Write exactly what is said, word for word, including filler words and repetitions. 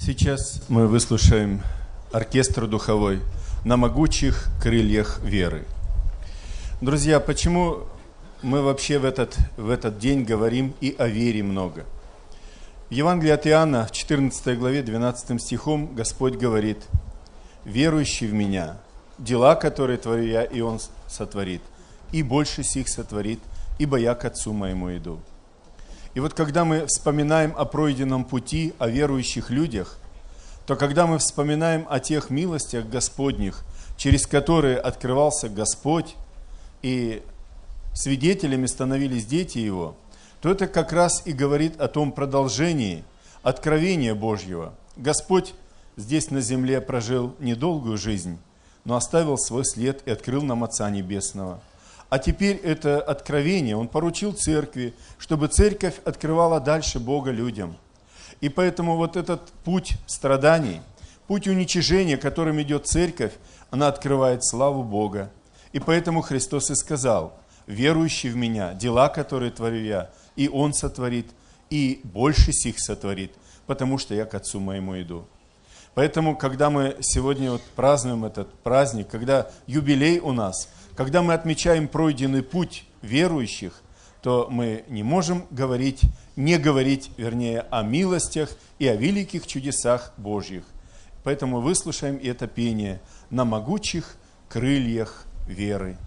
Сейчас мы выслушаем оркестр духовой «На могучих крыльях веры». Друзья, почему мы вообще в этот, в этот день говорим и о вере много? В Евангелии от Иоанна, в четырнадцатой главе, двенадцатым стихом, Господь говорит: «Верующий в Меня, дела, которые творю Я, и Он сотворит, и больше сих сотворит, ибо Я к Отцу Моему иду». И вот когда мы вспоминаем о пройденном пути, о верующих людях, то когда мы вспоминаем о тех милостях Господних, через которые открывался Господь, и свидетелями становились дети Его, то это как раз и говорит о том продолжении откровения Божьего. Господь здесь на земле прожил недолгую жизнь, но оставил свой след и открыл нам Отца Небесного. А теперь это откровение Он поручил церкви, чтобы церковь открывала дальше Бога людям. И поэтому вот этот путь страданий, путь уничижения, которым идет церковь, она открывает славу Бога. И поэтому Христос и сказал: «Верующий в Меня, дела, которые творю Я, и Он сотворит, и больше сих сотворит, потому что Я к Отцу Моему иду». Поэтому, когда мы сегодня вот празднуем этот праздник, когда юбилей у нас, когда мы отмечаем пройденный путь верующих, то мы не можем говорить, не говорить, вернее, о милостях и о великих чудесах Божьих. Поэтому выслушаем это пение «На могучих крыльях веры».